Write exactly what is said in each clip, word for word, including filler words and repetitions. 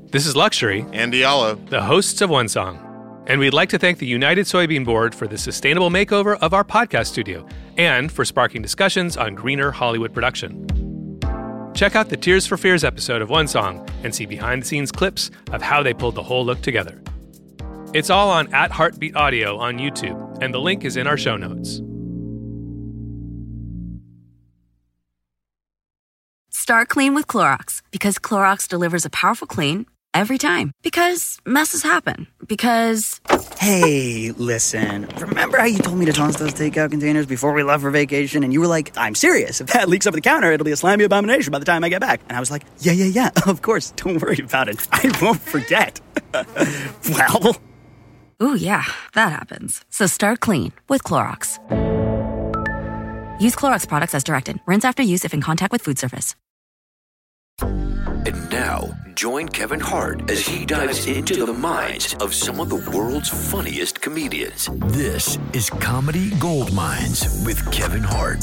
This is Luxury and Diallo, the hosts of One Song. And we'd like to thank the United Soybean Board for the sustainable makeover of our podcast studio and for sparking discussions on greener Hollywood production. Check out the Tears for Fears episode of One Song and see behind-the-scenes clips of how they pulled the whole look together. It's all on at Heartbeat Audio on YouTube, and the link is in our show notes. Start clean with Clorox, because Clorox delivers a powerful clean every time. Because messes happen. Because... Hey, listen. Remember how you told me to toss those takeout containers before we left for vacation? And you were like, I'm serious. If that leaks over the counter, it'll be a slimy abomination by the time I get back. And I was like, yeah, yeah, yeah, of course. Don't worry about it. I won't forget. Well... Ooh, yeah, that happens. So start clean with Clorox. Use Clorox products as directed. Rinse after use if in contact with food surface. And now, join Kevin Hart as he dives into the minds of some of the world's funniest comedians. This is Comedy Gold Mines with Kevin Hart.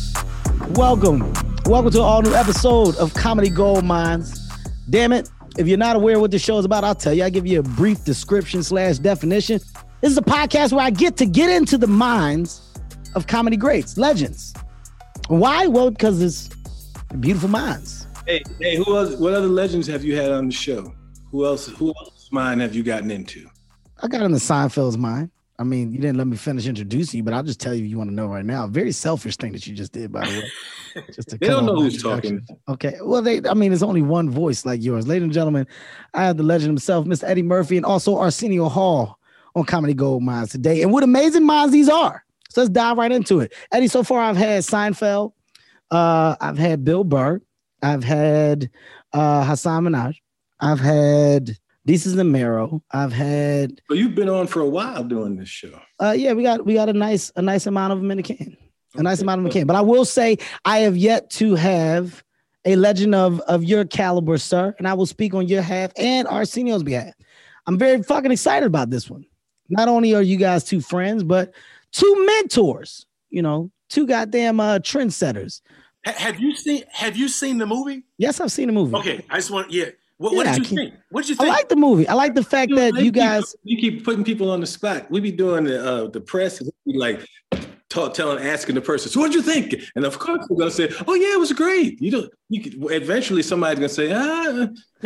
Welcome. Welcome to an all-new episode of Comedy Gold Mines. Damn it, if you're not aware of what this show is about, I'll tell you. I'll give you a brief description slash definition. This is a podcast where I get to get into the minds of comedy greats, legends. Why? Well, because it's beautiful minds. Hey, hey, who else? What other legends have you had on the show? Who else? Who else's mind have you gotten into? I got into Seinfeld's mind. I mean, you didn't let me finish introducing you, but I'll just tell you if you want to know right now. Very selfish thing that you just did, by the way. Just to they don't know who's talking. Okay. Well, they. I mean, it's only one voice like yours, ladies and gentlemen. I have the legend himself, Mister Eddie Murphy, and also Arsenio Hall on Comedy Gold Mines today. And what amazing minds these are! So let's dive right into it. Eddie, so far I've had Seinfeld, uh, I've had Bill Burr. I've had uh, Hassan Minaj. I've had Desus and Mero. I've had. Well, you've been on for a while doing this show. Uh, yeah, we got we got a nice a nice amount of them in the can. A okay. nice amount of them in the can. But I will say I have yet to have a legend of of your caliber, sir, and I will speak on your behalf and Arsenio's behalf. I'm very fucking excited about this one. Not only are you guys two friends, but two mentors. You know, two goddamn uh, trendsetters. Have you seen Have you seen the movie? Yes, I've seen the movie. Okay, I just want yeah. What, yeah, what did you think? What did you think? I like the movie. I like the fact you that you guys keep, you keep putting people on the spot. We be doing the uh, the press, and we be like talk, telling, asking the person, "So what did you think?" And of course, we're gonna say, "Oh yeah, it was great." You don't. You could, eventually, somebody's gonna say, "Ah,"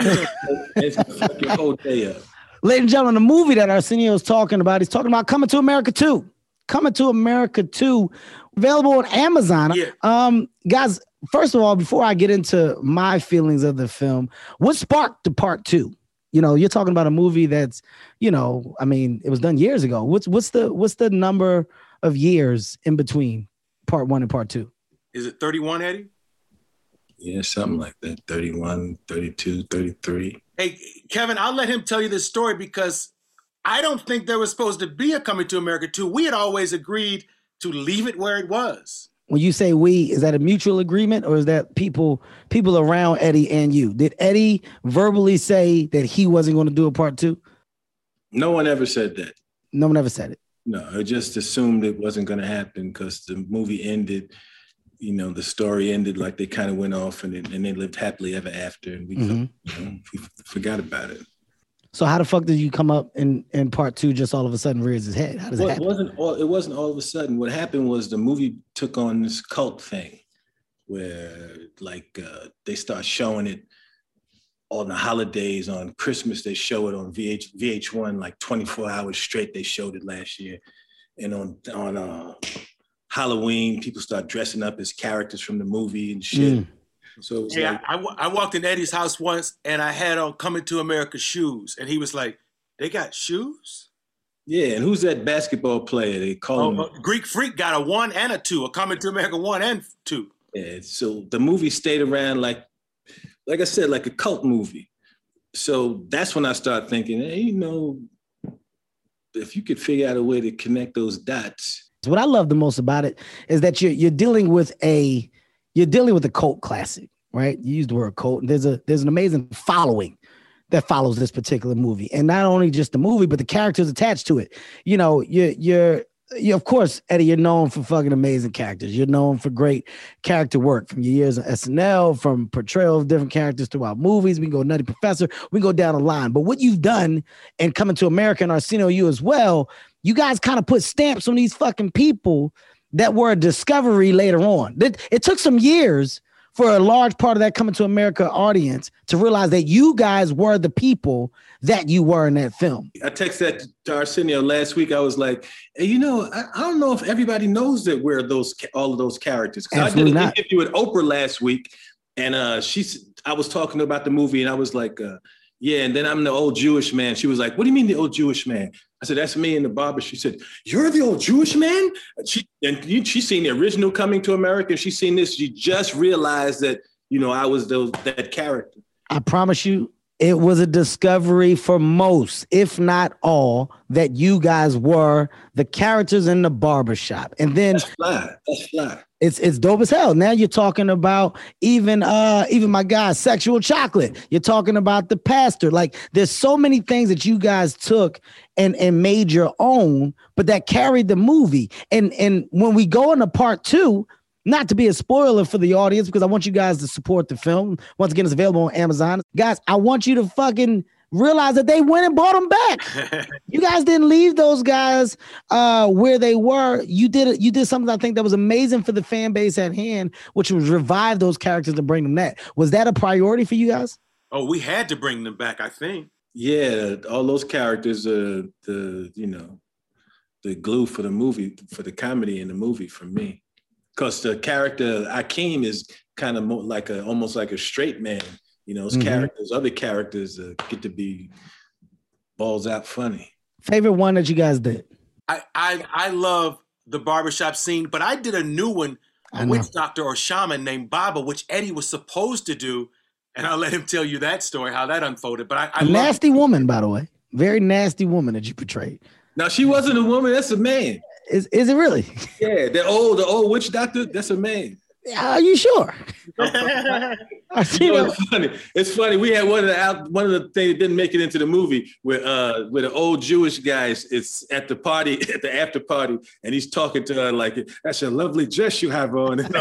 it's gonna fuck your whole day up. Ladies and gentlemen, the movie that Arsenio is talking about, he's talking about Coming to America two. Coming to America two, available on Amazon. Yeah. Um, guys. First of all, before I get into my feelings of the film, what sparked the part two? You know, you're talking about a movie that's, you know, I mean, it was done years ago. What's what's the what's the number of years in between part one and part two? Is it thirty-one, Eddie? Yeah, something like that. thirty-one, thirty-two, thirty-three. Hey, Kevin, I'll let him tell you this story because I don't think there was supposed to be a Coming to America two. We had always agreed to leave it where it was. When you say we, is that a mutual agreement or is that people people around Eddie and you? Did Eddie verbally say that he wasn't going to do a part two? No one ever said that. No one ever said it. No, I just assumed it wasn't going to happen because the movie ended, you know, the story ended like they kind of went off and, it, and they lived happily ever after. And we, mm-hmm. you know, we forgot about it. So how the fuck did you come up in, in part two just all of a sudden rears his head? How does well, it happen? It wasn't, all, it wasn't all of a sudden. What happened was the movie took on this cult thing where like uh, they start showing it on the holidays. On Christmas, they show it on V H, V H one like twenty-four hours straight. They showed it last year. And on, on uh, Halloween, people start dressing up as characters from the movie and shit. Mm. So yeah, like, I, I walked in Eddie's house once and I had on Coming to America shoes. And he was like, they got shoes? Yeah, and who's that basketball player? They call oh, him. Uh, Greek Freak got a one and a two, a Coming to America one and two. Yeah, so the movie stayed around like, like I said, like a cult movie. So that's when I started thinking, hey, you know, if you could figure out a way to connect those dots. What I love the most about it is that you're you're dealing with a you're dealing with a cult classic, right? You used the word cult, and there's a there's an amazing following that follows this particular movie, and not only just the movie, but the characters attached to it. You know, you're you're you, of course, Eddie, you're known for fucking amazing characters. You're known for great character work from your years on S N L, from portrayal of different characters throughout movies. We can go Nutty Professor. We can go down the line. But what you've done and Coming to America and Arsenio, you as well, you guys kind of put stamps on these fucking people that were a discovery later on. It, it took some years for a large part of that Coming to America audience to realize that you guys were the people that you were in that film. I texted that to Arsenio last week. I was like, hey, you know, I, I don't know if everybody knows that we're those all of those characters. I did an not. interview with Oprah last week, and uh, she's. I was talking about the movie, and I was like, uh, yeah, and then I'm the old Jewish man. She was like, what do you mean the old Jewish man? I said, that's me in the barber. She said, you're the old Jewish man? She, and she's seen the original Coming to America. And she's seen this. She just realized that, you know, I was those, that character. I promise you, it was a discovery for most, if not all, that you guys were the characters in the barbershop. And then that's fly. That's fly. It's it's dope as hell. Now you're talking about even uh even my guy, Sexual Chocolate. You're talking about The Pastor. Like there's so many things that you guys took and and made your own, but that carried the movie. And and when we go into part two, not to be a spoiler for the audience, because I want you guys to support the film. Once again, it's available on Amazon. Guys, I want you to fucking realize that they went and bought them back. You guys didn't leave those guys uh, where they were. You did you did something I think that was amazing for the fan base at hand, which was revive those characters and bring them back. Was that a priority for you guys? Oh, we had to bring them back, I think. Yeah, all those characters are the, you know, the glue for the movie, for the comedy in the movie for me. Because the character Akeem is kind of more like a, almost like a straight man. You know, those mm-hmm. characters, other characters uh, get to be balls out funny. Favorite one that you guys did? I I, I love the barbershop scene, but I did a new one, a witch doctor or shaman named Baba, which Eddie was supposed to do. And I'll let him tell you that story, how that unfolded. But I, I a nasty it. woman, by the way. Very nasty woman that you portrayed. Now, she wasn't a woman. That's a man. Is is it really? Yeah, the old the old witch doctor. That's a man. Are you sure? I see. You know, it's funny. It's funny. We had one of the one of the things that didn't make it into the movie where uh where the old Jewish guys is at the party at the after party and he's talking to her like, "That's a lovely dress you have on." It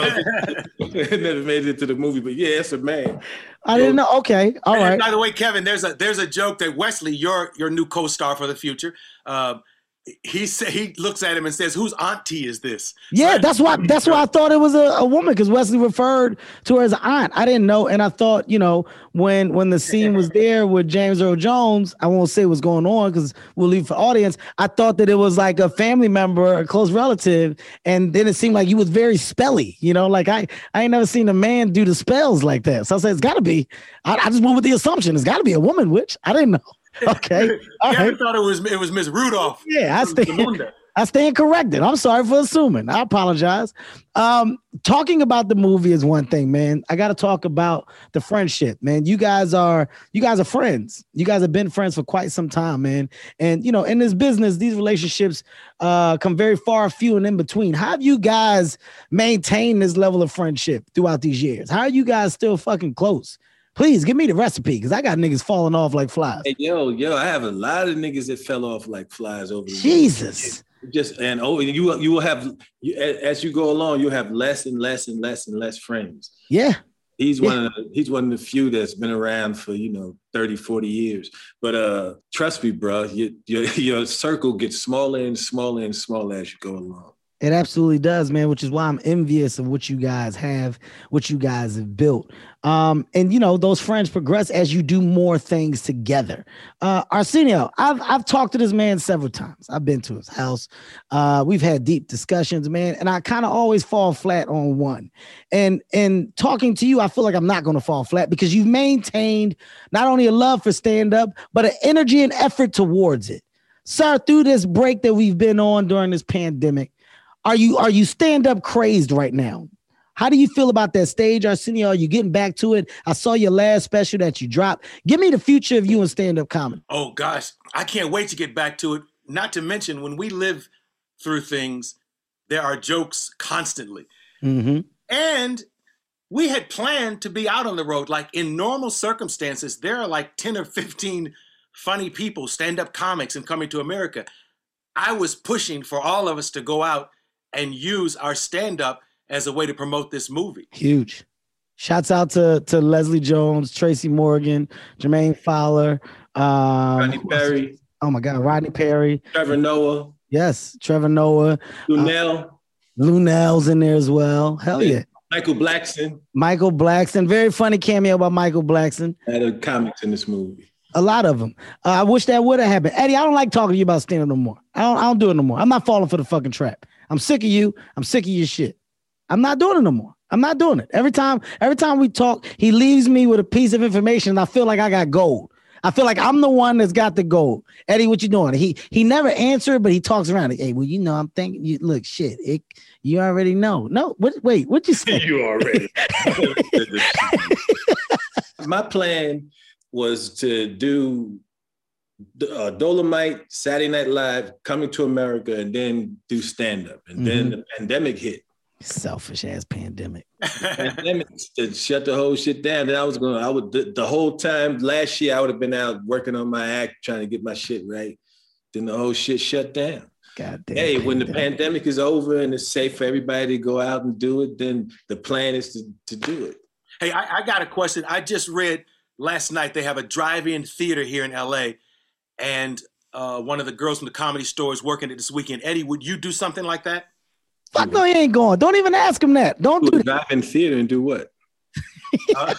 never made it into the movie, but yeah, it's a man. I didn't know. Okay, all right. And by the way, Kevin, there's a there's a joke that Wesley, your your new co-star for the future. Uh, He say, he looks at him and says, "Whose auntie is this?" Yeah, so that's why that's why I thought it was a, a woman, because Wesley referred to her as an aunt. I didn't know, and I thought, you know, when when the scene was there with James Earl Jones, I won't say what's going on because we'll leave for audience. I thought that it was like a family member, a close relative, and then it seemed like he was very spelly. You know, like I I ain't never seen a man do the spells like that. So I said it's got to be. I, I just went with the assumption it's got to be a woman, which I didn't know. Okay. All yeah, right. I thought it was it was Miss Rudolph. Yeah, I stand, I stand corrected. I'm sorry for assuming. I apologize. Um, talking about the movie is one thing, man. I got to talk about the friendship, man. You guys are you guys are friends. You guys have been friends for quite some time, man. And you know, in this business, these relationships uh, come very far, few and in between. How have you guys maintained this level of friendship throughout these years? How are you guys still fucking close? Please give me the recipe, because I got niggas falling off like flies. Hey, yo, yo, I have a lot of niggas that fell off like flies over the Jesus. years. Just and oh, you you will have you, as you go along, you'll have less and less and less and less friends. Yeah. He's yeah. one of the, he's one of the few that's been around for, you know, thirty, forty years. But uh, trust me, bro, your, your your circle gets smaller and smaller and smaller as you go along. It absolutely does, man, which is why I'm envious of what you guys have, what you guys have built. Um, and, you know, those friends progress as you do more things together. Uh, Arsenio, I've I've talked to this man several times. I've been to his house. Uh, we've had deep discussions, man, and I kind of always fall flat on one. And, and talking to you, I feel like I'm not going to fall flat because you've maintained not only a love for stand-up, but an energy and effort towards it. Sir, through this break that we've been on during this pandemic, Are you are you stand-up crazed right now? How do you feel about that stage, Arsenio? Are you getting back to it? I saw your last special that you dropped. Give me the future of you in stand-up comedy. Oh, gosh. I can't wait to get back to it. Not to mention, when we live through things, there are jokes constantly. Mm-hmm. And we had planned to be out on the road. Like, in normal circumstances, there are like ten or fifteen funny people, stand-up comics, and Coming to America. I was pushing for all of us to go out and use our stand-up as a way to promote this movie. Huge. Shouts out to, to Leslie Jones, Tracy Morgan, Jermaine Fowler. Um, Rodney Perry. Oh, my God. Rodney Perry. Trevor Noah. Yes. Trevor Noah. Lunell. Uh, Lunell's in there as well. Hell yeah. Michael Blackson. Michael Blackson. Very funny cameo by Michael Blackson. Had a comics in this movie. A lot of them. Uh, I wish that would have happened. Eddie, I don't like talking to you about stand-up no more. I don't, I don't do it no more. I'm not falling for the fucking trap. I'm sick of you. I'm sick of your shit. I'm not doing it no more. I'm not doing it. Every time, every time we talk, he leaves me with a piece of information and I feel like I got gold. I feel like I'm the one that's got the gold. Eddie, what you doing? He he never answered, but he talks around it. Hey, well, you know, I'm thinking, you look, shit, it, you already know. No, what, wait, what'd you say? You already. My plan was to do uh, Dolomite, Saturday Night Live, Coming to America, and then do stand-up. And mm-hmm. then the pandemic hit. Selfish ass pandemic. Pandemic to shut the whole shit down. Then I was going. I would the, the whole time last year. I would have been out working on my act, trying to get my shit right. Then the whole shit shut down. God damn. Hey, pandemic. When the pandemic is over and it's safe for everybody to go out and do it, then the plan is to, to do it. Hey, I, I got a question. I just read last night they have a drive-in theater here in L A, and uh, one of the girls from the Comedy Store is working it this weekend. Eddie, would you do something like that? Fuck no, he ain't going. Don't even ask him that. Don't do, do that. Drive-in theater and do what? uh,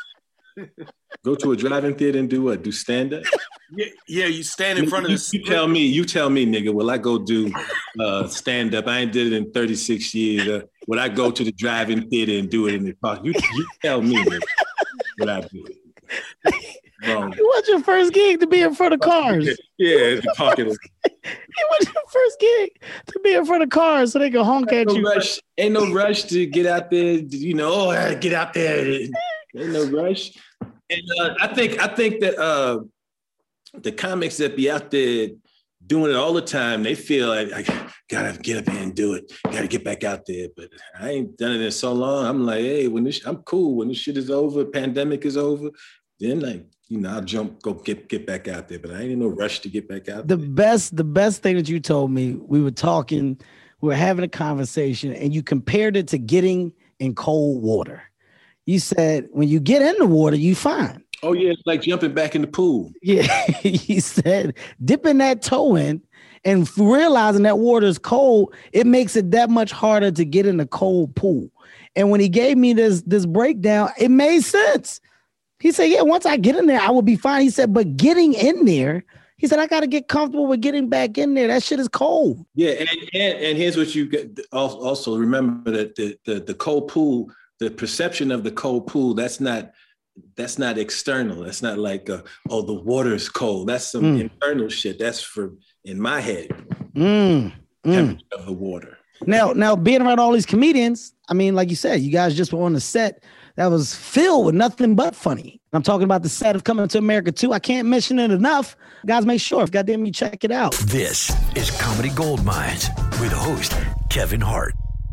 Go to a drive-in theater and do what? Do stand-up? Yeah, yeah, you stand in front of you, the. You tell me, you tell me, nigga. Will I go do uh, stand-up? I ain't did it in thirty-six years. Uh, will I go to the drive-in theater and do it in the park? You, you tell me, nigga. Will I do it? Wrong. What's your first gig to be in front of cars? Yeah, the parking lot. What's your first gig to be in front of cars so they can honk ain't at no you? Rush. Ain't no rush to get out there. You know, oh, I get out there. Ain't no rush. And uh, I think I think that uh, the comics that be out there doing it all the time, they feel like I gotta get up here and do it. Gotta get back out there. But I ain't done it in so long. I'm like, hey, when this, I'm cool. When this shit is over, pandemic is over, then like, you know, I'll jump, go get get back out there. But I ain't in no rush to get back out the there. The best, the best thing that you told me, we were talking, we were having a conversation, and you compared it to getting in cold water. You said when you get in the water, you fine. Oh yeah, it's like jumping back in the pool. Yeah, he said dipping that toe in and realizing that water is cold, it makes it that much harder to get in a cold pool. And when he gave me this this breakdown, it made sense. He said, yeah, once I get in there, I will be fine. He said, but getting in there, he said, I got to get comfortable with getting back in there. That shit is cold. Yeah, and and, and here's what you get. Also remember that the, the the cold pool, the perception of the cold pool, that's not that's not external. That's not like, uh, oh, the water is cold. That's some mm. internal shit. That's for in my head. Mm. Temperature mm. of the water. Now, now being around all these comedians, I mean, like you said, you guys just were on the set that was filled with nothing but funny. I'm talking about the set of Coming to America too. I can't mention it enough. Guys, make sure, goddamn, you check it out. This is Comedy Gold Mines with host Kevin Hart.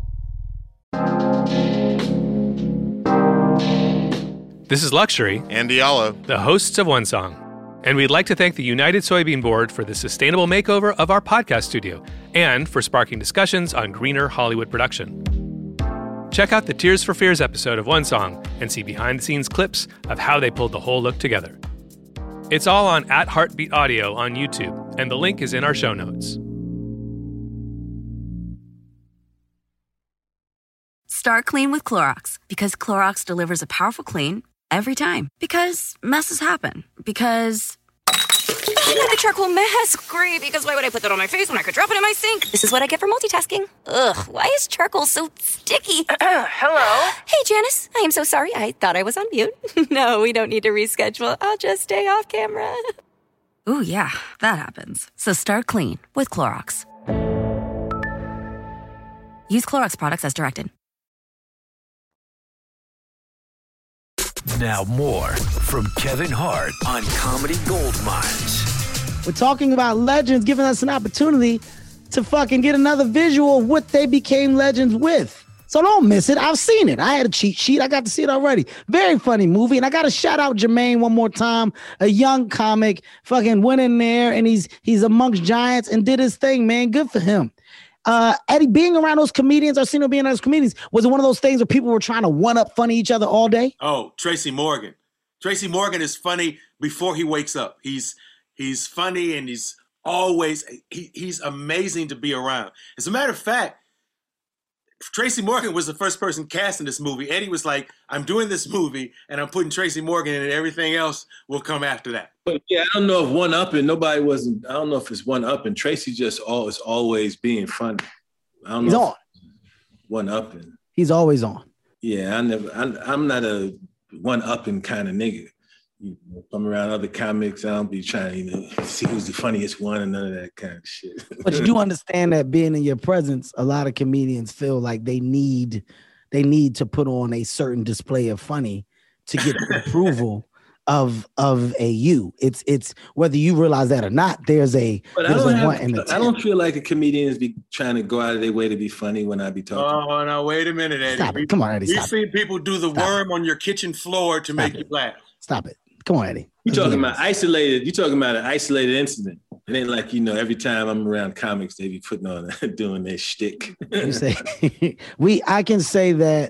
This is Luxury and Diallo, the hosts of One Song. And we'd like to thank the United Soybean Board for the sustainable makeover of our podcast studio and for sparking discussions on greener Hollywood production. Check out the Tears for Fears episode of One Song and see behind-the-scenes clips of how they pulled the whole look together. It's all on at Heartbeat Audio on YouTube, and the link is in our show notes. Start clean with Clorox, because Clorox delivers a powerful clean every time. Because messes happen. Because I got the charcoal mask. Great, because why would I put that on my face when I could drop it in my sink? This is what I get for multitasking. Ugh, why is charcoal so sticky? Hello? Hey, Janice. I am so sorry. I thought I was on mute. No, we don't need to reschedule. I'll just stay off camera. Ooh, yeah, that happens. So start clean with Clorox. Use Clorox products as directed. Now more from Kevin Hart on Comedy Gold Mines. We're talking about legends giving us an opportunity to fucking get another visual of what they became legends with. So don't miss it. I've seen it. I had a cheat sheet. I got to see it already. Very funny movie. And I got to shout out Jermaine one more time. A young comic, fucking went in there and he's he's amongst giants and did his thing, man. Good for him. Uh, Eddie, being around those comedians, Arsenio being around those comedians, was it one of those things where people were trying to one up funny each other all day? Oh, Tracy Morgan. Tracy Morgan is funny before he wakes up. He's he's funny and he's always he, he's amazing to be around. As a matter of fact, Tracy Morgan was the first person cast in this movie. Eddie was like, I'm doing this movie and I'm putting Tracy Morgan in it. Everything else will come after that. But yeah, I don't know if one up and nobody wasn't, I don't know if it's one up and Tracy just all is always being funny. I don't He's know. on. One up and He's always on. yeah, I never, I, I'm not a one up and kind of nigga. You know, if I'm around other comics, I don't be trying to, you know, see who's the funniest one and none of that kind of shit. But you do understand that being in your presence, a lot of comedians feel like they need they need to put on a certain display of funny to get the approval of of a you. It's it's whether you realize that or not. There's a But I there's don't, a have, one and a I don't feel like a comedian is be trying to go out of their way to be funny when I be talking. Oh, no, wait a minute, Eddie. Stop it. Come on, Eddie. We've Stop seen it. people do the Stop worm on your kitchen floor to Stop make it. you laugh. Stop it. Come on, Eddie. You Let's talking do about this. isolated? You talking about an isolated incident? It ain't like, you know, every time I'm around comics, they be putting on doing their shtick. You say we I can say that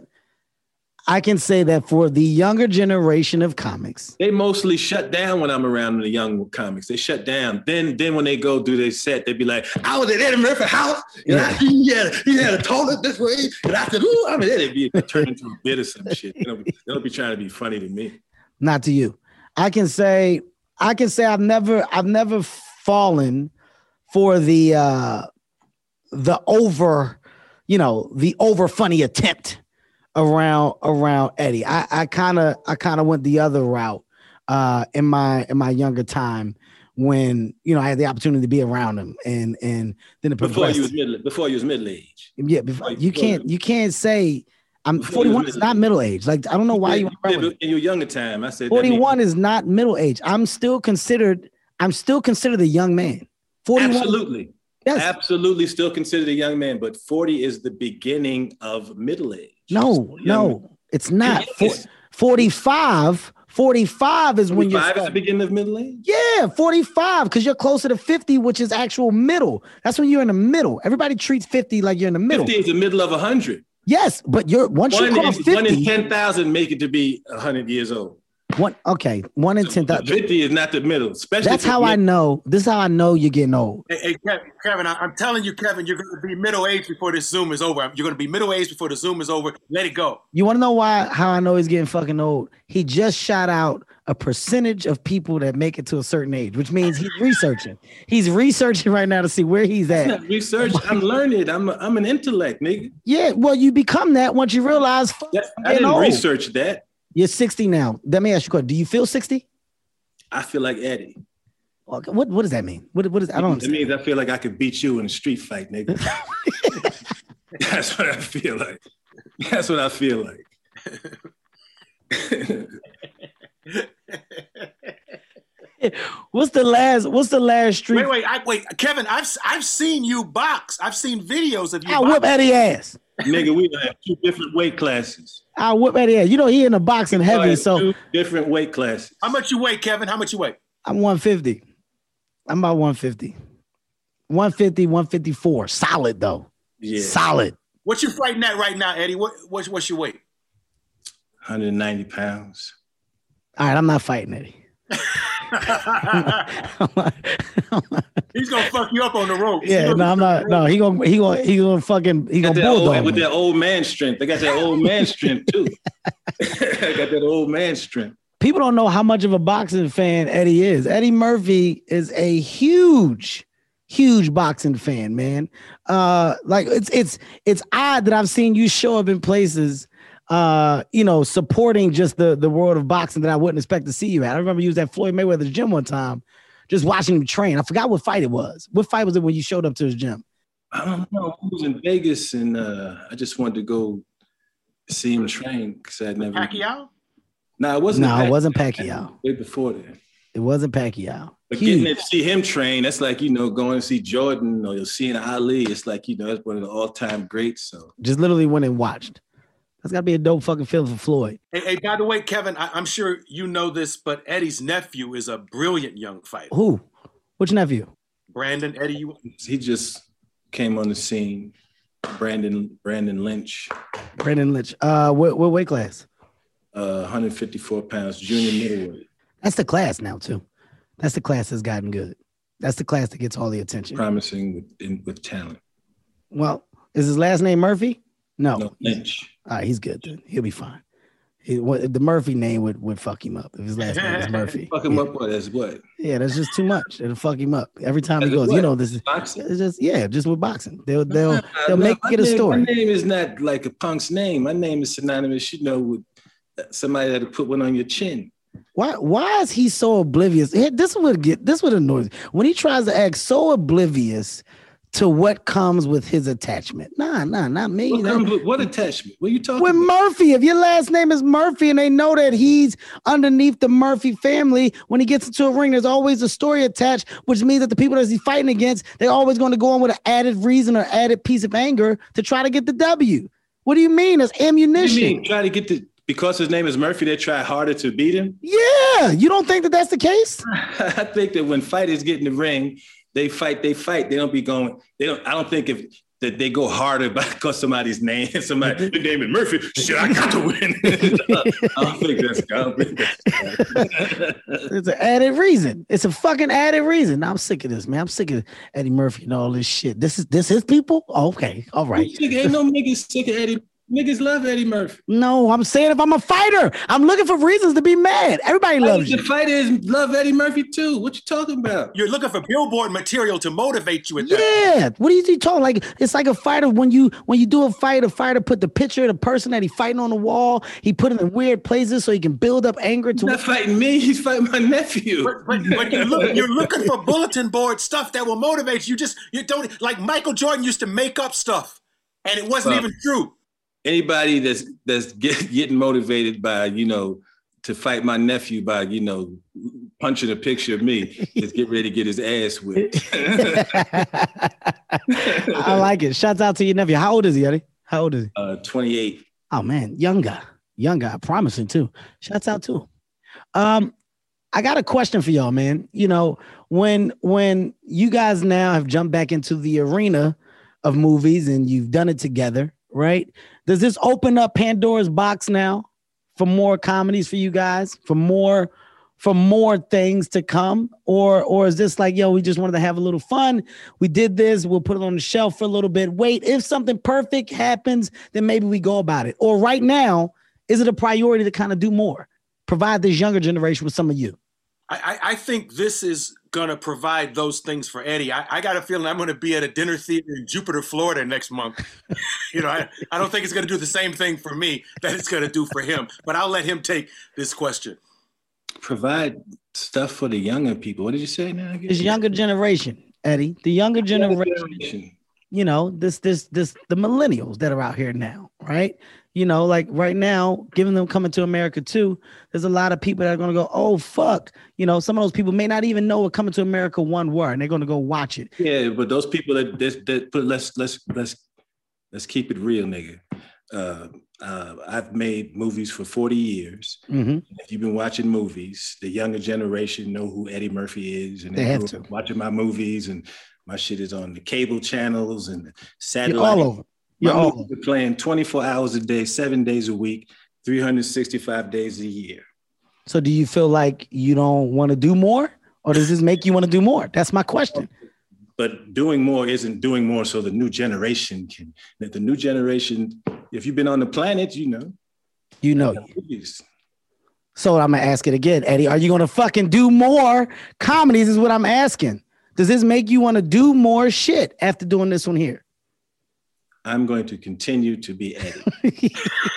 I can say that for the younger generation of comics. They mostly shut down when I'm around the young comics. They shut down. Then, then when they go do their set, they be like, "I was at Eddie Murphy's house, and Yeah. I, he had he had a toilet this way, and I said, ooh, I'm at Eddie." Be turn into a bit or some shit. They don't, be, they don't be trying to be funny to me. Not to you. I can say I can say I've never I've never fallen for the uh the over, you know, the over funny attempt around around Eddie. I I kind of I kind of went the other route uh in my in my younger time when, you know, I had the opportunity to be around him and and then it Before progressed. you was middle, before you was middle age. Yeah, before, Like, you before can't you- you can't say I'm Before you was forty-one is not middle age. Like I don't know why you went around with it. in your younger time. I said that means- forty-one is not middle age. I'm still considered I'm still considered a young man. forty-one. Absolutely. Yes. Absolutely still considered a young man, but forty is the beginning of middle age. No, Young- no, it's not. Yes. For, forty-five, forty-five is when you're Five is the starting. beginning of middle age. Yeah, forty-five, because you're closer to fifty, which is actual middle. That's when you're in the middle. Everybody treats fifty like you're in the middle. fifty is the middle of one hundred. Yes, but you're once you One, cross is, one in fifty, ten thousand make it to be one hundred years old. one okay, one in ten thousand. fifty is not the middle. Especially That's if how it's I mid- know. This is how I know you're getting old. Hey, hey Kevin, Kevin I, I'm telling you, Kevin, you're going to be middle-aged before this Zoom is over. You're going to be middle-aged before the Zoom is over. Let it go. You want to know why? How I know he's getting fucking old? He just shot out a percentage of people that make it to a certain age, which means he's researching. He's researching right now to see where he's It's at. not research. I'm learned. I'm a, I'm an intellect, nigga. Yeah, well, you become that once you realize fuck, That- I'm I getting didn't old. research that. You're sixty now. Let me ask you a question. Do you feel sixty? I feel like Eddie. Okay, What what does that mean? What what is I don't It understand. means I feel like I could beat you in a street fight, nigga. That's what I feel like. That's what I feel like. What's the last what's the last street? Wait, wait, I, wait, Kevin. I've I've seen you box. I've seen videos of you. I'll whip box. Eddie ass. Nigga, we have two different weight classes. I'll whip Eddie ass. You know he in the boxing We heavy, have so two different weight classes. How much you weigh, Kevin? How much you weigh? I'm one fifty. I'm about one fifty. one fifty, one fifty-four. Solid though. Yeah, Solid. What you fighting at right now, Eddie? What what's, what's your weight? one hundred ninety pounds. All right, I'm not fighting Eddie. He's gonna fuck you up on the ropes. Yeah, no, I'm not. No, he gonna he gonna he gonna fucking he Got gonna that old, bulldog with me. that old man strength. They got that old man strength too. I got that old man strength. People don't know how much of a boxing fan Eddie is. Eddie Murphy is a huge, huge boxing fan, man. Uh, like it's it's it's odd that I've seen you show up in places, uh, you know, supporting just the the world of boxing that I wouldn't expect to see you at. I remember you was at Floyd Mayweather's gym one time, just watching him train. I forgot what fight it was. What fight was it when you showed up to his gym? I don't know. I was in Vegas and uh, I just wanted to go see him train because I'd never. Pacquiao? No, it wasn't. No, it Pac- wasn't Pacquiao. Way before that. It wasn't Pacquiao. But Huge. getting to see him train, that's like, you know, going to see Jordan or you'll see an Ali. It's like, you know, that's one of the all-time greats. So just literally went and watched. That's got to be a dope fucking feeling for Floyd. Hey, hey, by the way, Kevin, I, I'm sure you know this, but Eddie's nephew is a brilliant young fighter. Who? Which nephew? Brandon, Eddie. You... He just came on the scene. Brandon Brandon Lynch. Brandon Lynch. Uh, what, what weight class? Uh, one hundred fifty-four pounds, junior middleweight. That's the class now, too. That's the class that's gotten good. That's the class that gets all the attention. Promising with, in, with talent. Well, is his last name Murphy? No. No, Lynch. All right, he's good then. He'll be fine. He, what, the Murphy name would, would fuck him up if his last name is Murphy. Fuck him yeah. up what? As what? Yeah, that's just too much. It'll fuck him up. Every time he As goes, what? you know, this is Boxing? it's just yeah, just with boxing. They'll they'll Nah, they'll nah, make my it a name- story. My name is not like a punk's name. My name is synonymous, you know, with somebody that'll put one on your chin. Why why is he so oblivious? Here, This would get this would annoy me. When he tries to act so oblivious to what comes with his attachment. Nah, nah, not me. What, That- comes with- what attachment? What are you talking With about? Murphy, if your last name is Murphy and they know that he's underneath the Murphy family, when he gets into a ring, there's always a story attached, which means that the people that he's fighting against, they're always going to go on with an added reason or added piece of anger to try to get the W. What do you mean? That's What do you ammunition. mean? Try to get the because his name is Murphy, they try harder to beat him. Yeah, you don't think that that's the case? I think that when fighters get in the ring, they fight, they fight. They don't be going, they don't, I don't think if that they go harder because somebody's name, somebody, the name is Murphy, shit, I got to win. I don't think that's, I don't think that's It's an added reason. It's a fucking added reason. I'm sick of this, man. I'm sick of Eddie Murphy and all this shit. This is this his people? Oh, okay, all right. Ain't no niggas sick of Eddie. Niggas love Eddie Murphy. No, I'm saying if I'm a fighter, I'm looking for reasons to be mad. Everybody loves The you. fighters love Eddie Murphy too. What you talking about? You're looking for billboard material to motivate you with that. Yeah. What are you talking? Like it's like a fighter when you when you do a fight, a fighter put the picture of the person that he fighting on the wall. He put it in weird places so he can build up anger He's to. not fighting me. He's fighting my nephew. But, but, but you're, look, you're looking for bulletin board stuff that will motivate you. You just you don't like Michael Jordan used to make up stuff, and it wasn't Well, even true. Anybody that's that's get, getting motivated by, you know, to fight my nephew by, you know, punching a picture of me is get ready to get his ass whipped. I like it. Shouts out to your nephew. How old is he, Eddie? How old is he? uh, twenty-eight. Oh man, young guy, young guy, promising too. Shouts out to him. Um, I got a question for y'all, man. You know, when when you guys now have jumped back into the arena of movies and you've done it together, right? Does this open up Pandora's box now for more comedies for you guys, for more for more things to come, or or is this like, yo, we just wanted to have a little fun? We did this. We'll put it on the shelf for a little bit. Wait, if something perfect happens, then maybe we go about it. Or right now, is it a priority to kind of do more, provide this younger generation with some of you? I, I think this is going to provide those things for Eddie. I, I got a feeling I'm going to be at a dinner theater in Jupiter, Florida next month. you know, I, I don't think it's going to do the same thing for me that it's going to do for him, but I'll let him take this question. Provide stuff for the younger people. What did you say now? This younger generation, Eddie, the younger generation, generation. you know, this, this, this, the millennials that are out here now, right? You know, like right now, given them coming to America too, there's a lot of people that are going to go, oh, fuck. You know, some of those people may not even know what Coming to America one were, and they're going to go watch it. Yeah, but those people that that, that put let's let's let's let's keep it real, nigga. Uh, uh, I've made movies for forty years. Mm-hmm. If you've been watching movies, the younger generation know who Eddie Murphy is, and They they have grew up to. watching my movies, and my shit is on the cable channels and the You're satellite. all over. My You're all movies over. are playing twenty-four hours a day, seven days a week, three hundred sixty-five days a year. So do you feel like you don't want to do more, or does this make you want to do more? That's my question. But doing more isn't doing more so the new generation can. That the new generation, if you've been on the planet, you know. You know. Movies. So I'm going to ask it again, Eddie. Are you going to fucking do more comedies is what I'm asking. Does this make you want to do more shit after doing this one here? I'm going to continue to be Eddie.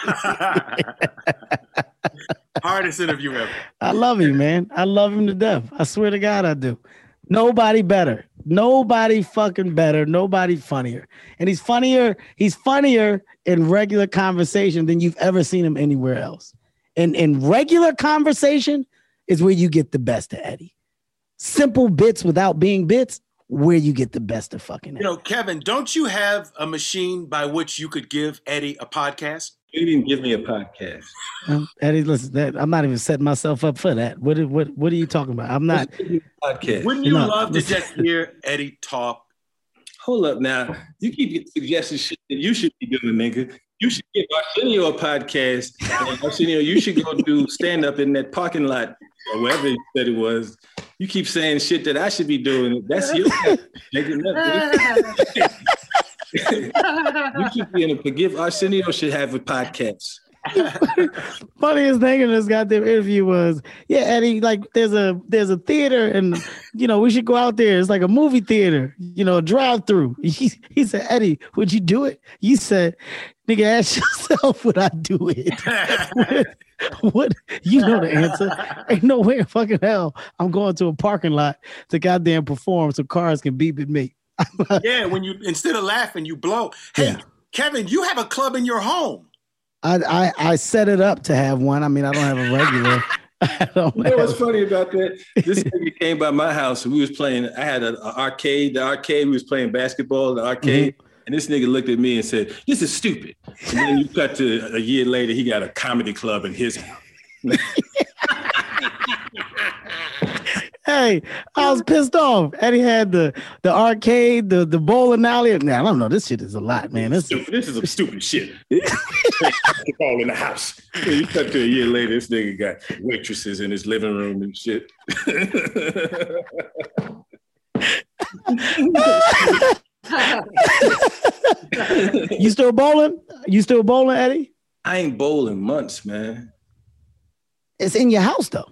Hardest interview ever. I love him, man. I love him to death. I swear to God, I do. Nobody better. Nobody fucking better. Nobody funnier. And he's funnier. He's funnier in regular conversation than you've ever seen him anywhere else. And in regular conversation is where you get the best of Eddie. simple bits without being bits, where you get the best of fucking You know, Kevin, don't you have a machine by which you could give Eddie a podcast? You didn't give me a podcast. Um, Eddie, listen, that, I'm not even setting myself up for that. What what what are you talking about? I'm not. Podcast. Wouldn't you No, love to listen. just hear Eddie talk? Hold up now. You keep suggesting shit that you should be doing, nigga. You should give Arsenio a podcast. And Arsenio, you should go do stand up in that parking lot or wherever you said it was. You keep saying shit that I should be doing. That's your nigga. You should be in a forgive. Arsenio should have a podcast. Funniest thing in this goddamn interview was, yeah, Eddie, like there's a there's a theater and you know we should go out there. It's like a movie theater, you know, drive through. He, he said, Eddie, would you do it? You said, nigga, ask yourself, would I do it? what, what you know the answer. Ain't no way in fucking hell I'm going to a parking lot to goddamn perform so cars can beep at me. Yeah, when you instead of laughing, you blow. Hey, Yeah. Kevin, you have a club in your home. I, I I set it up to have one. I mean, I don't have a regular. I don't You know what's have, funny about that? This nigga came by my house and we was playing. I had an arcade. The arcade, we was playing basketball. The arcade, Mm-hmm. and this nigga looked at me and said, "This is stupid." And then you cut to a year later, he got a comedy club in his house. hey, I was pissed off. Eddie had the the arcade, the the bowling alley. Now I don't know. This shit is a lot, man. This is Stupid. This is some stupid shit. Basketball in the house. Yeah, you cut to a year later, this nigga got waitresses in his living room and shit. You still bowling? You still bowling, Eddie? I ain't bowling months, man. It's in your house though.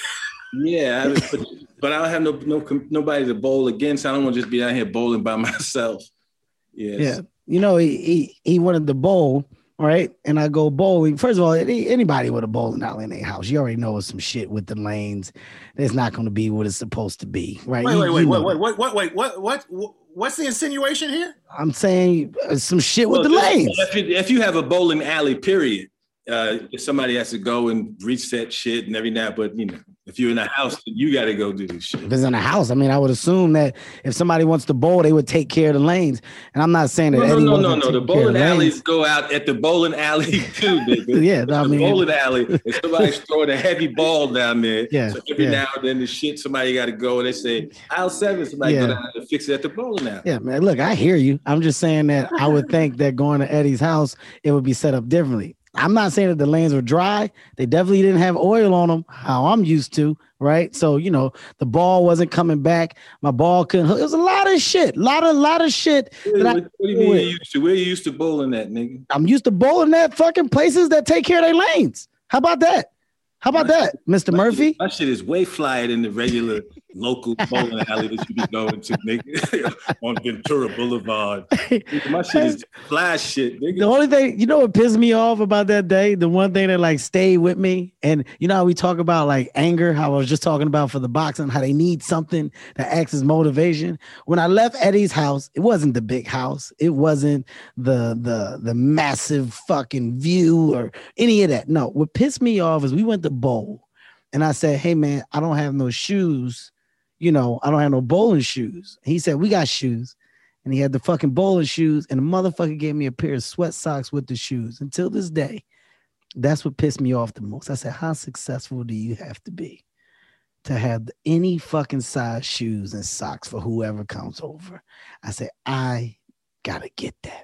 Yeah, I, but, but I don't have no no nobody to bowl against. I don't want to just be out here bowling by myself. Yes. Yeah. You know, he, he he wanted to bowl, right? And I go bowling. First of all, any, anybody with a bowling alley in their house, you already know some shit with the lanes. It's not going to be what it's supposed to be, right? Wait, You- wait, you wait, know wait, that. wait, wait, wait, what, what, what, what's the insinuation here? I'm saying uh, some shit with the Well, lanes. If you, if you have a bowling alley, period, uh, somebody has to go and reset shit and every now. But you know, if you're in a house, you got to go do this shit. If it's in a house, I mean, I would assume that if somebody wants to bowl, they would take care of the lanes. And I'm not saying that No, no, Eddie no, no, wasn't no. The taking care of bowling the lanes. alleys go out at the bowling alley too, nigga. Yeah, I the mean- bowling alley. If somebody's throwing a heavy ball down there, Yeah, so every yeah. now and then the shit somebody got to go and they say aisle seven, somebody Yeah. go down and fix it at the bowling alley. Yeah, man. Look, I hear you. I'm just saying that I would think that going to Eddie's house, it would be set up differently. I'm not saying that the lanes were dry. They definitely didn't have oil on them, how I'm used to, right? So, you know, the ball wasn't coming back. My ball couldn't hook. It was a lot of shit. A lot of, lot of shit. What, that I- what do you mean you used to? Where you used to bowling at, nigga? I'm used to bowling at fucking places that take care of their lanes. How about that? How about that, Mister Murphy? My shit is way flyer than the regular local bowling alley that you be going to, nigga, on Ventura Boulevard. My shit is fly shit, nigga. The only thing, you know what pissed me off about that day? The one thing that like stayed with me, and you know how we talk about like anger, how I was just talking about for the boxing, how they need something that acts as motivation. When I left Eddie's house, it wasn't the big house. It wasn't the the the massive fucking view or any of that. No, what pissed me off is we went to bowl and I said, hey man, I don't have no shoes. You know, I don't have no bowling shoes. He said, we got shoes. And he had the fucking bowling shoes, and the motherfucker gave me a pair of sweat socks with the shoes. Until this day, that's what pissed me off the most. I said, how successful do you have to be to have any fucking size shoes and socks for whoever comes over? I said, I gotta get that.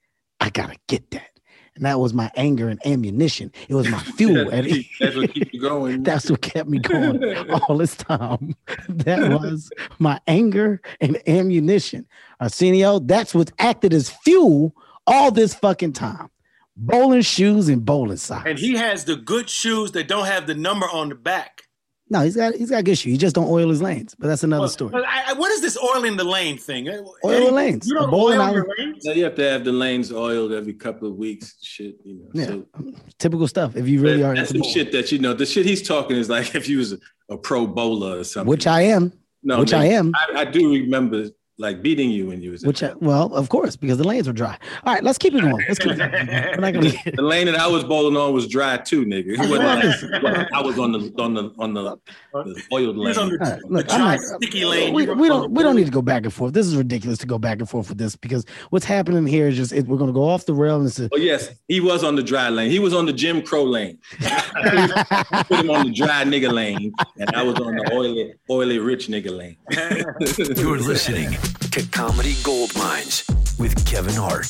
I gotta get that. And that was my anger and ammunition. It was my fuel, Eddie. That's what keeps you going. That's what kept me going all this time. That was my anger and ammunition. Arsenio, that's what acted as fuel all this fucking time. Bowling shoes and bowling socks. And he has the good shoes that don't have the number on the back. No, he's got he's got good shoes. He just don't oil his lanes. But that's another Well, story. but I, I, what is this oil in the lane thing? Oil the lanes. You A don't bowling oil your alley. lanes? Now you have to have the lanes oiled every couple of weeks, shit, you know. Yeah, So, typical stuff. If you really but are that's into some bowling. shit that you know. The shit he's talking is like if you was a, a pro bowler or something. Which I am. no, which man, I am. I, I do remember like beating you when you was. Which, I, well, of course, because the lanes were dry. All right, let's keep it going. Let's keep it going. We're not gonna the lane that I was bowling on was dry too, nigga. It wasn't like, I was on the on the on the, the oiled lane. On the, right, look, the dry, not, sticky lane. We, we don't we don't need to go back and forth. This is ridiculous to go back and forth with this because what's happening here is just it, we're gonna go off the rail and it's a, oh yes, he was on the dry lane. He was on the Jim Crow lane. Put him on the dry nigga lane, and I was on the oily oily rich nigga lane. You're listening to Comedy Gold Mines with Kevin Hart.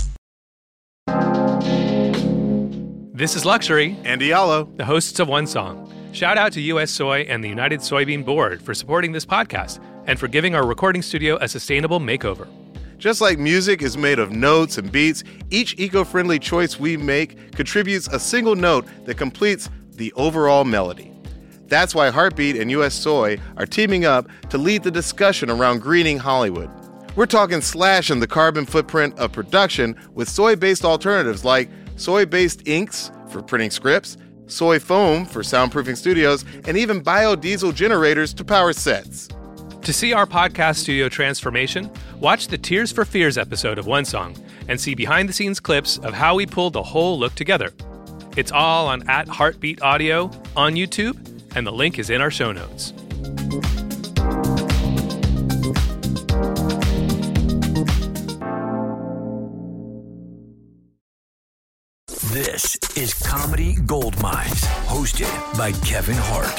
This is Luxury, and Diallo, the hosts of One Song. Shout out to U S Soy and the United Soybean Board for supporting this podcast and for giving our recording studio a sustainable makeover. Just like music is made of notes and beats, each eco-friendly choice we make contributes a single note that completes the overall melody. That's why Heartbeat and U S Soy are teaming up to lead the discussion around greening Hollywood. We're talking slashing the carbon footprint of production with soy-based alternatives like soy-based inks for printing scripts, soy foam for soundproofing studios, and even biodiesel generators to power sets. To see our podcast studio transformation, watch the Tears for Fears episode of One Song and see behind-the-scenes clips of how we pulled the whole look together. It's all on at Heartbeat Audio on YouTube, and the link is in our show notes. This is Comedy Gold Mines, hosted by Kevin Hart.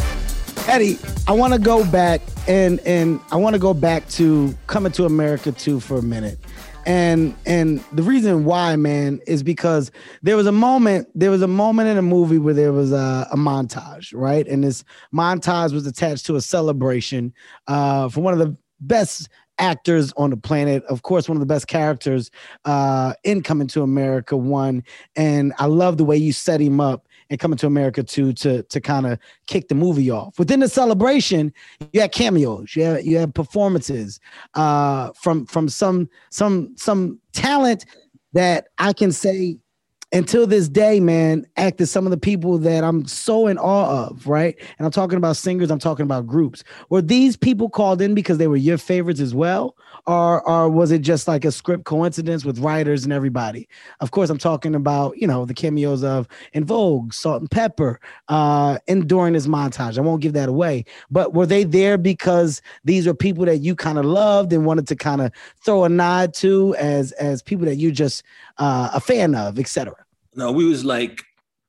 Eddie, I want to go back and and I want to go back to Coming to America two for a minute. And and the reason why, man, is because there was a moment, there was a moment in a movie where there was a, a montage, right? And this montage was attached to a celebration uh, for one of the best actors on the planet, of course, one of the best characters uh, in Coming to America one. And I love the way you set him up in Coming to America two to to kind of kick the movie off. Within the celebration, you had cameos, you had, you had performances uh, from from some some some talent that I can say until this day, man, act as some of the people that I'm so in awe of, right? And I'm talking about singers, I'm talking about groups. Were these people called in because they were your favorites as well? Or, or was it just like a script coincidence with writers and everybody? Of course, I'm talking about, you know, the cameos of En Vogue, Salt and Pepper, uh, and during this montage. I won't give that away. But were they there because these are people that you kind of loved and wanted to kind of throw a nod to as, as people that you just uh, a fan of, et cetera? No, we was like,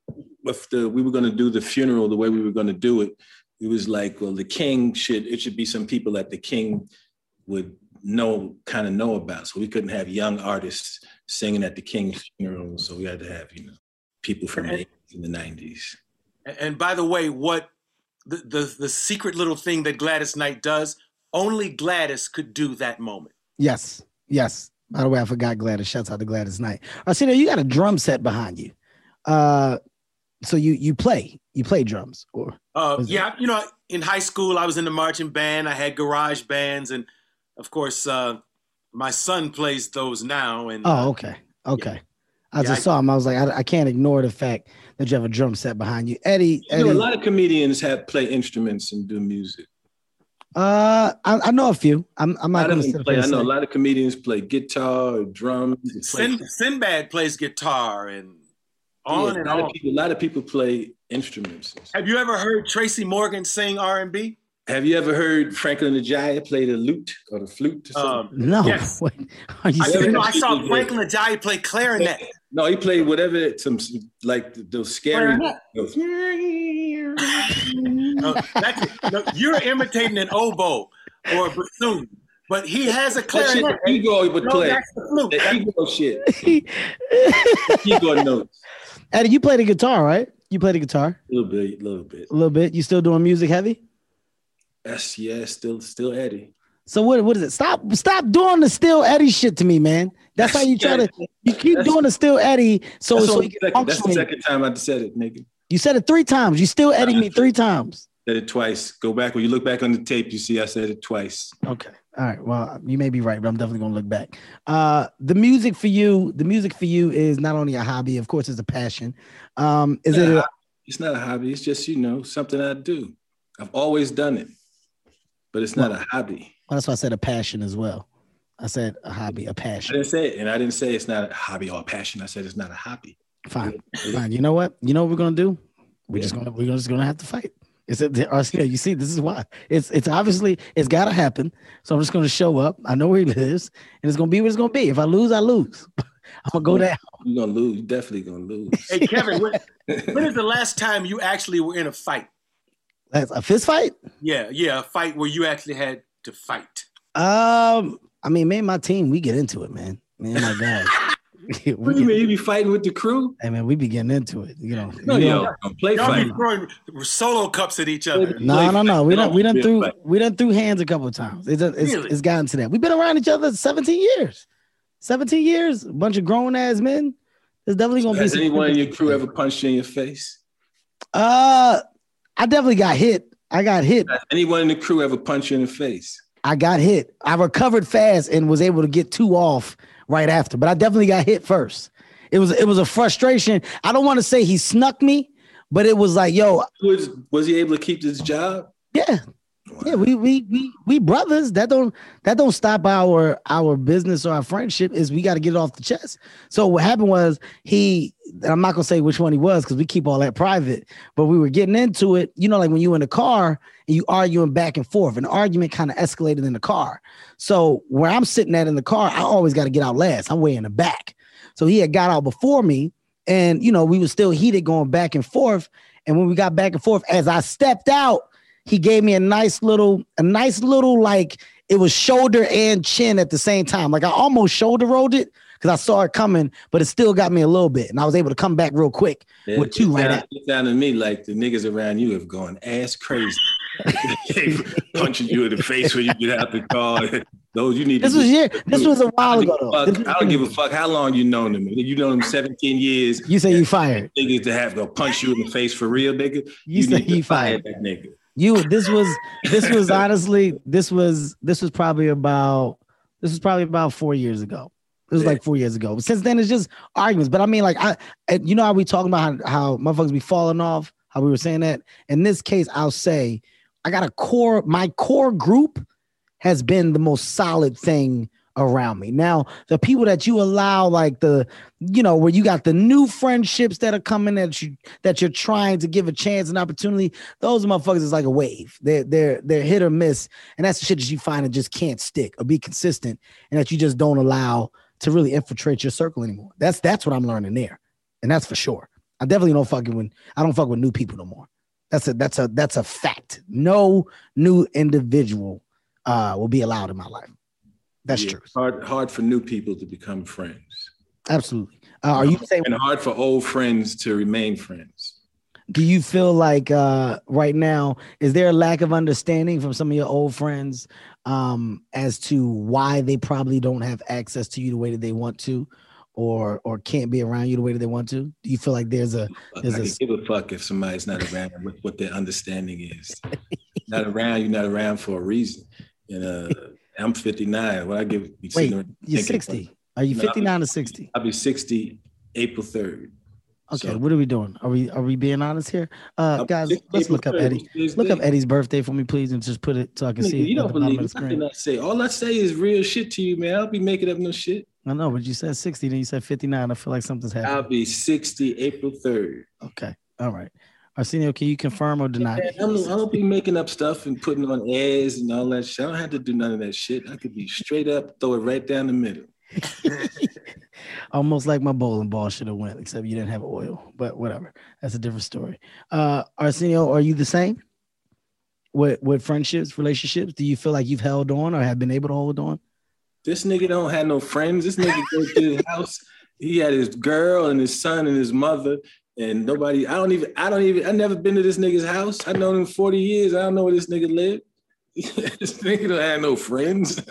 if the, we were going to do the funeral the way we were going to do it, it was like, well, the king should, it should be some people that the king would know, kind of know about. So we couldn't have young artists singing at the king's funeral. So we had to have, you know, people from the eighties and the nineties. And by the way, what the, the, the secret little thing that Gladys Knight does, only Gladys could do that moment. Yes, yes. By the way, I forgot Gladys. Shouts out to Gladys Knight. Arsino, you got a drum set behind you. Uh, so you you play. You play drums? or uh, Yeah, you know, in high school, I was in the marching band. I had garage bands. And, of course, uh, my son plays those now. And Oh, okay. Okay. Yeah. I just yeah, saw him. I was like, I, I can't ignore the fact that you have a drum set behind you. Eddie. Eddie you know, a lot of comedians have play instruments and do music. Uh, I, I know a few. I'm, I'm not going to play. I know a lot of comedians play guitar, or drums. Sin, Sinbad plays guitar and on yeah, and a lot on. Of people, a lot of people play instruments. Have you ever heard Tracy Morgan sing R and B? Have you ever heard Franklin Ajayi play the lute or the flute? Or um, no. Yes. What, are you I, you know, I saw Franklin Ajayi play clarinet. No, he played whatever, some like those scary. Those, no, that's, no, you're imitating an oboe or a bassoon, but he has a clarinet. The ego would no, play. That's the flute. The ego shit. Ego notes. Eddie, you play the guitar, right? You play the guitar. A little bit, a little bit, a little bit. You still doing music heavy? Yes, yeah, still, still Eddie. So what? What is it? Stop! Stop doing the still Eddie shit to me, man. That's how you try to. You keep that's, doing the still Eddie, so so you can second, That's the second time I said it, nigga. You said it three times. You still Eddie me three times. Said it twice. Go back when you look back on the tape. You see I said it twice. Okay. All right. Well, you may be right, but I'm definitely gonna look back. Uh, the music for you, the music for you is not only a hobby, of course, it's a passion. Um, is it's it? A, it's not a hobby. It's just, you know, something I do. I've always done it. but it's not a hobby. Well, that's why I said a passion as well. I said a hobby, a I passion. didn't say it, and I didn't say it's not a hobby or a passion. I said it's not a hobby. Fine, fine. You know what? You know what we're gonna do? We're yeah. just gonna we're just gonna have to fight. It's a, you see, this is why it's it's obviously it's gotta happen. So I'm just gonna show up. I know where he lives, and it's gonna be what it's gonna be. If I lose, I lose. I'm gonna go down. You're gonna lose. You're definitely gonna lose. Hey Kevin, when, when is the last time you actually were in a fight? That's a fist fight? Yeah, yeah, a fight where you actually had to fight. Um, I mean, me and my team, we get into it, man. Me and my guys. What do you mean? You be fighting with the crew? Hey man, we be getting into it. You know, no, you yo, know, don't play Y'all fight. be throwing solo cups at each other. No, no, no. We done we done threw we done threw hands a couple of times. It's it's, Really? it's gotten to that. We've been around each other seventeen years. seventeen years, a bunch of grown ass men. There's definitely gonna Has be. anyone in your crew ever punched you in your face? Uh, I definitely got hit. I got hit. Has anyone in the crew ever punched you in the face? I got hit. I recovered fast and was able to get two off right after, but I definitely got hit first. It was it was a frustration. I don't want to say he snuck me, but it was like, yo, Was was he able to keep this job? yeah. Yeah, we we we we brothers. That don't that don't stop our our business or our friendship. Is we got to get it off the chest. So what happened was he. I'm not gonna say which one he was because we keep all that private. But we were getting into it. You know, like when you in the car and you arguing back and forth. An argument kind of escalated in the car. So where I'm sitting at in the car, I always got to get out last. I'm way in the back. So he had got out before me, and you know we were still heated going back and forth. And when we got back and forth, as I stepped out, he gave me a nice little, a nice little, like it was shoulder and chin at the same time. Like I almost shoulder rolled it because I saw it coming, but it still got me a little bit. And I was able to come back real quick Yeah, with two it right sound- at. It sounded to me like the niggas around you have gone ass crazy. Punching you in the face when you get out the car. Those you need. This to was do- year. This was a while I ago don't though. give a This fuck- was- I don't give a fuck how long you known them. You know them seventeen years. You say you fired. Niggas to have to punch you in the face for real, nigga. You say need to you fire fired. that nigga. You. This was. This was honestly. This was. This was probably about. This was probably about four years ago. It was Yeah. like four years ago. Since then, it's just arguments. But I mean, like I. and You know how we talking about how, how motherfuckers be falling off. How we were saying that. In this case, I'll say I got a core. My core group has been the most solid thing around me. Now, the people that you allow, like the, you know, where you got the new friendships that are coming that you that you're trying to give a chance and opportunity, those motherfuckers is like a wave. They're they're they're hit or miss, and that's the shit that you find that just can't stick or be consistent, and that you just don't allow to really infiltrate your circle anymore. That's that's what I'm learning there, and that's for sure. I definitely don't fucking when I don't fuck with new people no more. That's a that's a that's a fact. No new individual uh, will be allowed in my life. That's Yeah, true. Hard, hard for new people to become friends. Absolutely. Uh, are you saying? And hard for old friends to remain friends. Do you feel like uh, right now is there a lack of understanding from some of your old friends um, as to why they probably don't have access to you the way that they want to, or or can't be around you the way that they want to? Do you feel like there's a there's I a can give a fuck if somebody's not around what, what their understanding is. Not around, you're not around for a reason. And uh, I'm fifty-nine. What I give be wait? sitting there You're thinking, sixty. Are you No, I'll be- fifty-nine or sixty? I'll be sixty April third. Okay, So- what are we doing? Are we are we being honest here, uh, I'll be guys? sixty Let's April look up third. Eddie. What's Look up today's Eddie's birthday for me, please, and just put it so I can date? see Nigga, it you at don't the bottom believe of the nothing screen. I say. All I say is real shit to you, man. I'll be making up no shit. I know, but you said sixty, then you said fifty-nine. I feel like something's happening. I'll be sixty April third. Okay. All right. Arsenio, can you confirm or deny? Man, I'm, I don't be making up stuff and putting on airs and all that shit. I don't have to do none of that shit. I could be straight up, throw it right down the middle. Almost like my bowling ball should have went, except you didn't have oil. But whatever. That's a different story. Uh, Arsenio, are you the same with with friendships, relationships? Do you feel like you've held on or have been able to hold on? This nigga don't have no friends. This nigga go to his house. He had his girl and his son and his mother. And nobody, I don't even, I don't even, I never been to this nigga's house. I known him forty years. I don't know where this nigga lived. This nigga don't have no friends.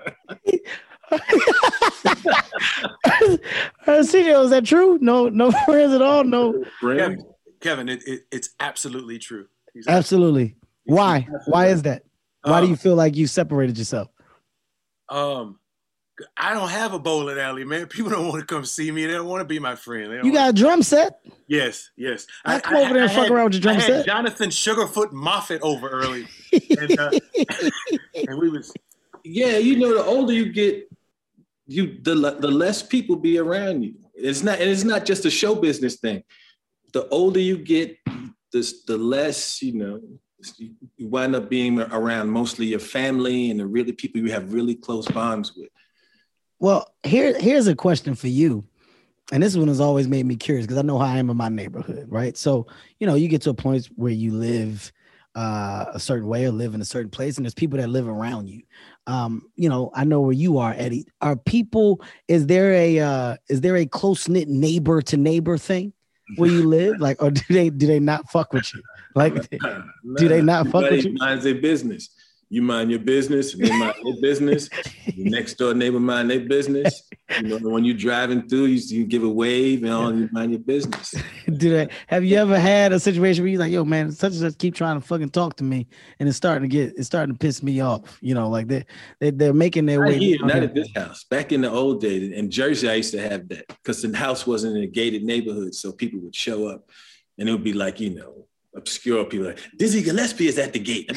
Arsenio, is that true? No, no friends at all. No, Friends. Kevin, Kevin it, it, it's absolutely true. He's absolutely. Why? Why is that? Why do Um, you feel like you separated yourself? Um, I don't have a bowling alley, man. People don't want to come see me. They don't want to be my friend. They don't You got a drum set? Yes, yes. I, I come over there and I fuck had, around with your drum I set. had Jonathan Sugarfoot Moffat over early, and, uh, and we was. Yeah, you know, the older you get, you the the less people be around you. It's not, and it's not just a show business thing. The older you get, the the less you know. You wind up being around mostly your family and the really people you have really close bonds with. Well, here, here's a question for you. And this one has always made me curious because I know how I am in my neighborhood, right? So, you know, you get to a point where you live uh, a certain way or live in a certain place, and there's people that live around you. Um, you know, I know where you are, Eddie. Are people, is there a uh, is there a close-knit neighbor to neighbor thing where you live? Like, or do they do they not fuck with you? Like, do they not fuck with you? Minds their business. You mind your business, and they mind their business. Your next door neighbor mind their business. You know, when you're driving through, you, you give a wave and all, you mind your business. Do they? Have you ever had a situation where you're like, yo, man, such and such keep trying to fucking talk to me, and it's starting to get, it's starting to piss me off. You know, like they, they they're making their way. Here, not at this house. Back in the old days in Jersey, I used to have that because the house wasn't in a gated neighborhood, so people would show up, and it would be like, you know, obscure people like Dizzy Gillespie is at the gate.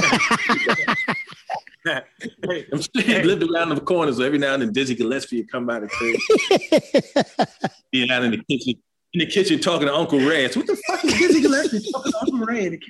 I'm sure he lived around the corner, so every now and then Dizzy Gillespie would come by the crib. Be out in the kitchen, in the kitchen talking to Uncle Ray. What the fuck is Dizzy Gillespie talking to Uncle Ray in the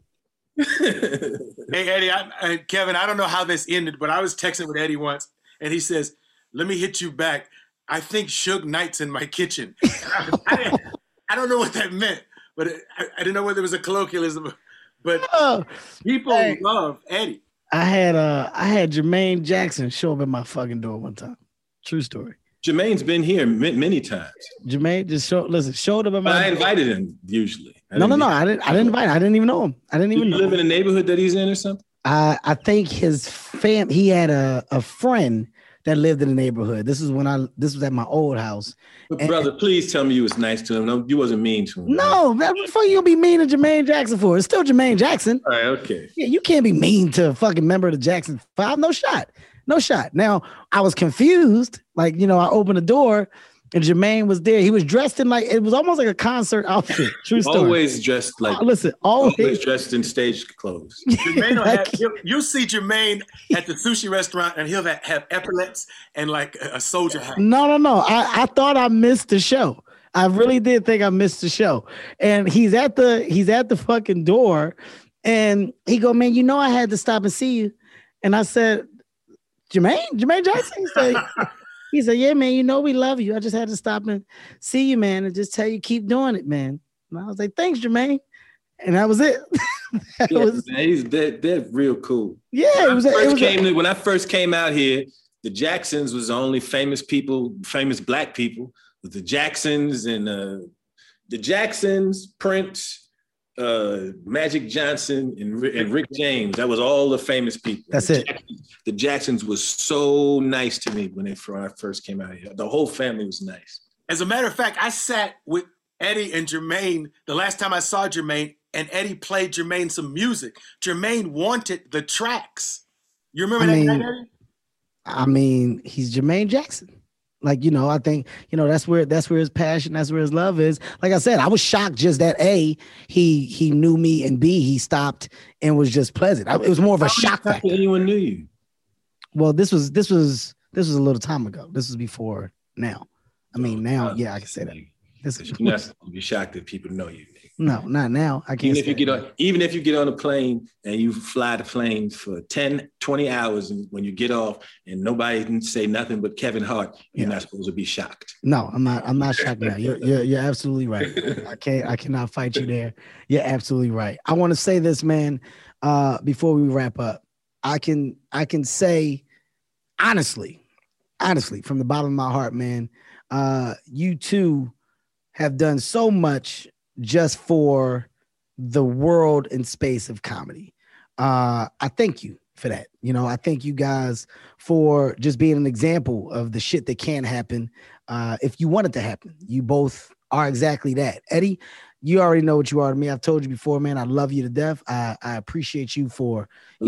kitchen? Hey Eddie, I, I, Kevin, I don't know how this ended, but I was texting with Eddie once, and he says, "Let me hit you back. I think Suge Knight's in my kitchen." I, I, I don't know what that meant. But I, I didn't know whether it was a colloquialism, but oh, people hey, love Eddie. I had uh, I had Jermaine Jackson show up at my fucking door one time. True story. Jermaine's been here many times. Jermaine just showed, listen, showed up at my. But I invited him usually. I no, no, no. I didn't. I didn't invite him. I didn't even know him. I didn't even Did you know live him. in a neighborhood that he's in or something? I I think his fam. He had a a friend that lived in the neighborhood. This is when I. This was at my old house. But and, brother, please tell me you was nice to him. No, you wasn't mean to him. No, right? What the fuck you gonna be mean to Jermaine Jackson for? It's still Jermaine Jackson. All right, okay. Yeah, you can't be mean to a fucking member of the Jackson Five. No shot. No shot. Now I was confused. Like, you know, I opened the door and Jermaine was there. He was dressed in like, it was almost like a concert outfit. True story. Always dressed like, oh, listen, always, always dressed in stage clothes. Jermaine will have, you see Jermaine at the sushi restaurant and he'll have, have epaulets and like a, a soldier hat. No, no, no. I, I thought I missed the show. I really did think I missed the show. And he's at the, he's at the fucking door and he go, man, you know, I had to stop and see you. And I said, Jermaine, Jermaine Jackson. He said, he said, yeah, man, you know we love you. I just had to stop and see you, man, and just tell you keep doing it, man. And I was like, thanks, Jermaine. And that was it. that yeah, was, man, he's they're, they're real cool. Yeah, when it was, I first it was came a, to, when I first came out here, the Jacksons was the only famous people, famous black people. With the Jacksons and uh, the Jacksons, Prince, uh, Magic Johnson, and, and Rick James. That was all the famous people. That's the it. Jacksons, the Jacksons was so nice to me when they when I first came out here. The whole family was nice. As a matter of fact, I sat with Eddie and Jermaine the last time I saw Jermaine, and Eddie played Jermaine some music. Jermaine wanted the tracks. You remember I that mean, night, Eddie? I mean, he's Jermaine Jackson. Like, you know, I think, you know, that's where that's where his passion, that's where his love is. Like I said, I was shocked just that A, he he knew me, and B, he stopped and was just pleasant. I, it was more of a shock factor. Anyone knew you? Well, this was this was this was a little time ago. This was before now. I mean, now, yeah, I can say that. This is, You're not supposed to be shocked that people know you. No, not now. I can't. Even if you get on, even if you get on a plane and you fly the plane for ten, twenty hours, and when you get off and nobody can say nothing but Kevin Hart, you're yeah. not supposed to be shocked. No, I'm not. I'm not shocked now. You're, you're you're absolutely right. I can't. I cannot fight you there. You're absolutely right. I want to say this, man. Uh, before we wrap up, I can I can say honestly, honestly, from the bottom of my heart, man. Uh, you two have done so much just for the world and space of comedy. Uh, I thank you for that. You know, I thank you guys for just being an example of the shit that can happen uh, if you want it to happen. You both are exactly that. Eddie, you already know what you are to me. I've told you before, man, I love you to death. I, I appreciate you for, you know,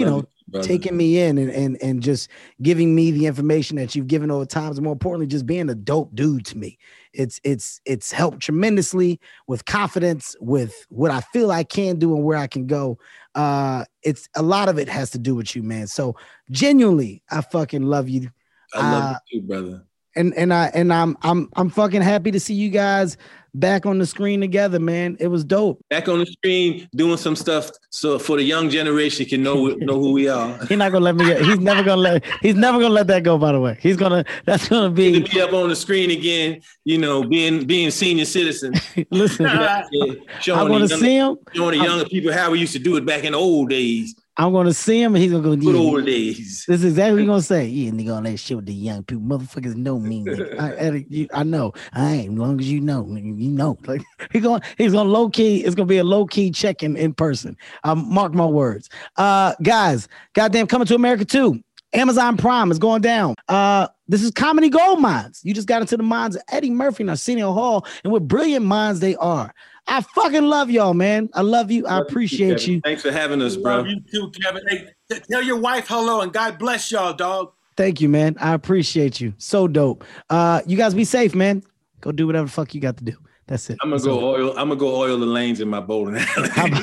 brother. taking me in and, and and just giving me the information that you've given over time. And more importantly, just being a dope dude to me. It's it's it's helped tremendously with confidence, with what I feel I can do and where I can go. Uh, it's a lot of it has to do with you, man. So genuinely, I fucking love you. I love uh, you too, brother. And and I and I'm I'm I'm fucking happy to see you guys back on the screen together, man. It was dope. Back on the screen doing some stuff so for the young generation can know know who we are. He's not gonna let me get, he's never gonna let he's never gonna let that go, by the way. He's gonna that's gonna be to be up on the screen again, you know, being being senior citizen. Listen, yeah, I wanna see him. Showing the younger people how we used to do it back in the old days. I'm gonna see him and he's gonna go, Good yeah, old days. This is exactly what he's gonna say. Yeah, nigga, on that shit with the young people. Motherfuckers know me. Nigga. I, I, you, I know. I ain't as long as you know. You know. Like he's gonna he's gonna low key, it's gonna be a low-key check-in in person. Um, mark my words. Uh guys, goddamn Coming to America two. Amazon Prime is going down. Uh, this is Comedy Gold Mines. You just got into the minds of Eddie Murphy and Arsenio Hall, and what brilliant minds they are. I fucking love y'all, man. I love you. I appreciate you. Thanks for having us, bro. Love you too, Kevin. Hey, t- tell your wife hello and God bless y'all, dog. Thank you, man. I appreciate you. So dope. Uh, you guys be safe, man. Go do whatever the fuck you got to do. That's it. I'm gonna That's go all. oil. I'm gonna go oil the lanes in my bowling alley.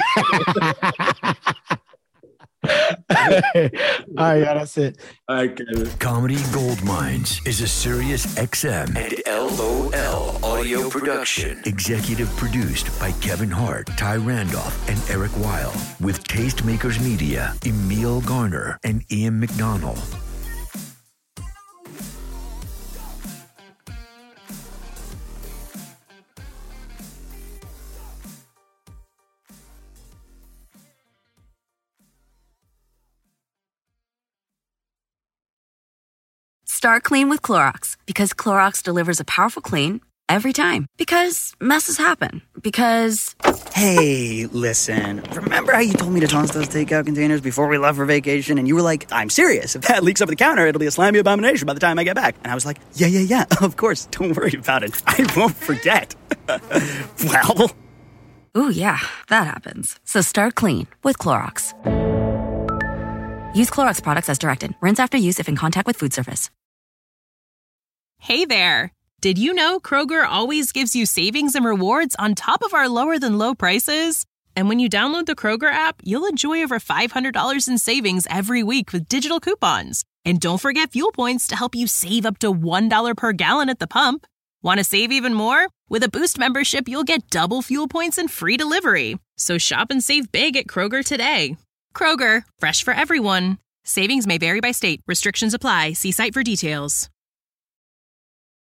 All right, y'all, that's it. All right, Kevin. Comedy Gold Mines is a Sirius X M and L O L audio production. Executive produced by Kevin Hart, Ty Randolph, and Eric Weil. With Tastemakers Media, Emil Garner, and Ian McDonald. Start clean with Clorox because Clorox delivers a powerful clean every time. Because messes happen. Because... Hey, listen. Remember how you told me to toss those takeout containers before we left for vacation? And you were like, I'm serious. If that leaks over the counter, it'll be a slimy abomination by the time I get back. And I was like, yeah, yeah, yeah. Of course. Don't worry about it. I won't forget. Well... Ooh, yeah, that happens. So start clean with Clorox. Use Clorox products as directed. Rinse after use if in contact with food surface. Hey there! Did you know Kroger always gives you savings and rewards on top of our lower-than-low prices? And when you download the Kroger app, you'll enjoy over five hundred dollars in savings every week with digital coupons. And don't forget fuel points to help you save up to one dollar per gallon at the pump. Want to save even more? With a Boost membership, you'll get double fuel points and free delivery. So shop and save big at Kroger today. Kroger, fresh for everyone. Savings may vary by state. Restrictions apply. See site for details.